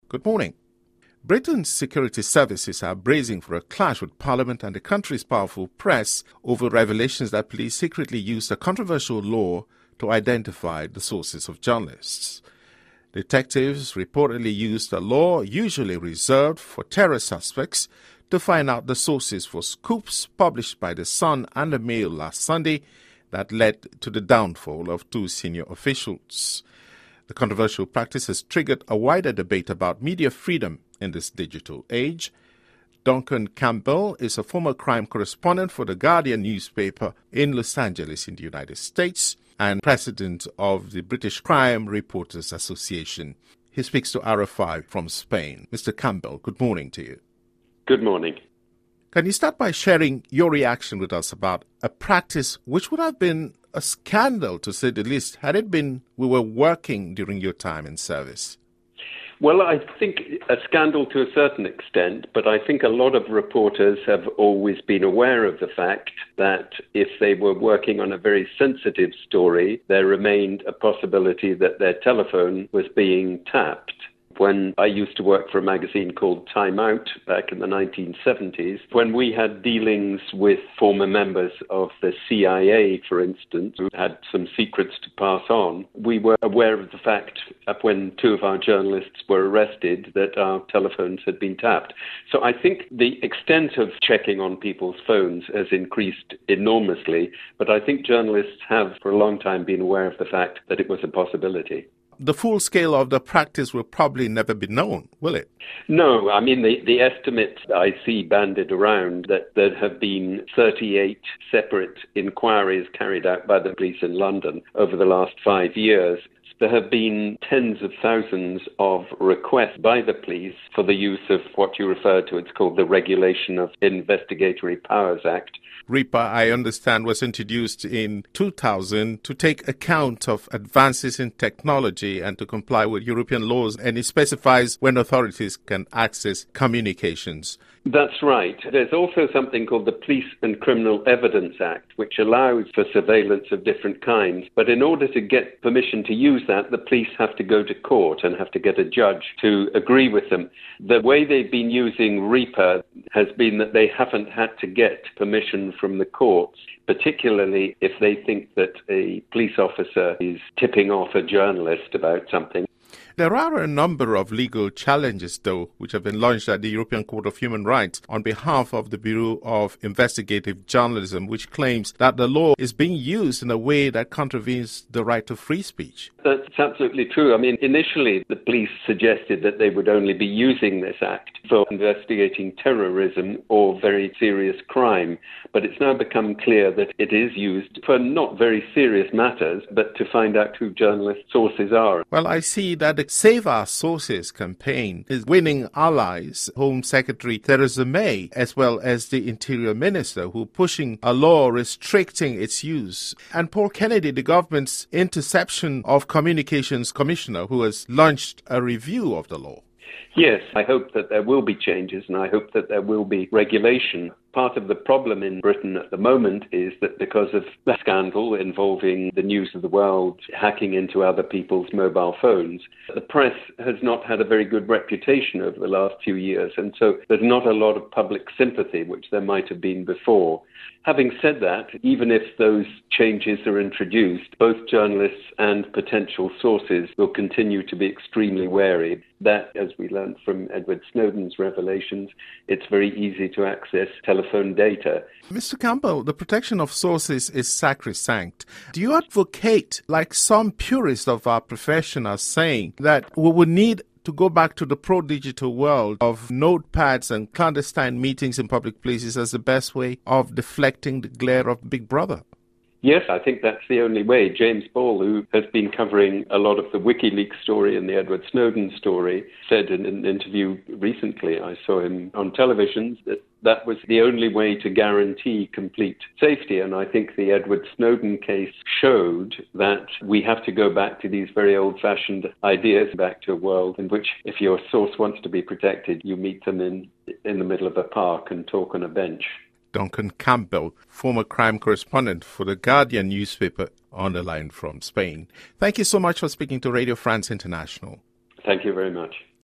Good morning. Britain's security services are bracing for a clash with Parliament and the country's powerful press over revelations that police secretly used a controversial law to identify the sources of journalists. Detectives reportedly used a law usually reserved for terror suspects to find out the sources for scoops published by The Sun and the Mail last Sunday that led to the downfall of two senior officials. The controversial practice has triggered a wider debate about media freedom in this digital age. Duncan Campbell is a former crime correspondent for The Guardian newspaper in Los Angeles in the United States and president of the British Crime Reporters Association. He speaks to RFI from Spain. Mr. Campbell, good morning to you. Good morning. Can you start by sharing your reaction with us about a practice which would have been a scandal, to say the least, had it been we were working during your time in service? Well, I think a scandal to a certain extent, but I think a lot of reporters have always been aware of the fact that if they were working on a very sensitive story, there remained a possibility that their telephone was being tapped. When I used to work for a magazine called Time Out back in the 1970s, when we had dealings with former members of the CIA, for instance, who had some secrets to pass on, we were aware of the fact when two of our journalists were arrested that our telephones had been tapped. So I think the extent of checking on people's phones has increased enormously, but I think journalists have for a long time been aware of the fact that it was a possibility. The full scale of the practice will probably never be known, will it? No, I mean, the estimates I see banded around that there have been 38 separate inquiries carried out by the police in London over the last 5 years. There have been tens of thousands of requests by the police for the use of what you refer to, it's called the Regulation of Investigatory Powers Act. RIPA, I understand, was introduced in 2000 to take account of advances in technology and to comply with European laws, and it specifies when authorities can access communications. That's right. There's also something called the Police and Criminal Evidence Act, which allows for surveillance of different kinds. But in order to get permission to use that, the police have to go to court and have to get a judge to agree with them. The way they've been using RIPA has been that they haven't had to get permission from the courts, particularly if they think that a police officer is tipping off a journalist about something. There are a number of legal challenges, though, which have been launched at the European Court of Human Rights on behalf of the Bureau of Investigative Journalism, which claims that the law is being used in a way that contravenes the right to free speech. That's absolutely true. I mean, initially, the police suggested that they would only be using this act for investigating terrorism or very serious crime. But it's now become clear that it is used for not very serious matters, but to find out who journalists' sources are. Well, I see that the Save Our Sources campaign is winning allies. Home Secretary Theresa May, as well as the Interior Minister, who are pushing a law restricting its use. And Paul Kennedy, the government's Interception of Communications Commissioner, who has launched a review of the law. Yes, I hope that there will be changes and I hope that there will be regulation. Part of the problem in Britain at the moment is that because of the scandal involving the News of the World hacking into other people's mobile phones, the press has not had a very good reputation over the last few years, and so there's not a lot of public sympathy, which there might have been before. Having said that, even if those changes are introduced, both journalists and potential sources will continue to be extremely wary that, as we learned from Edward Snowden's revelations, it's very easy to access telephone data. Mr. Campbell, the protection of sources is sacrosanct. Do you advocate, like some purists of our profession are saying, that we would need to go back to the pro-digital world of notepads and clandestine meetings in public places as the best way of deflecting the glare of Big Brother? Yes, I think that's the only way. James Ball, who has been covering a lot of the WikiLeaks story and the Edward Snowden story, said in an interview recently, I saw him on television, that that was the only way to guarantee complete safety. And I think the Edward Snowden case showed that we have to go back to these very old-fashioned ideas, back to a world in which if your source wants to be protected, you meet them in the middle of a park and talk on a bench. Duncan Campbell, former crime correspondent for The Guardian newspaper, on the line from Spain. Thank you so much for speaking to Radio France International. Thank you very much.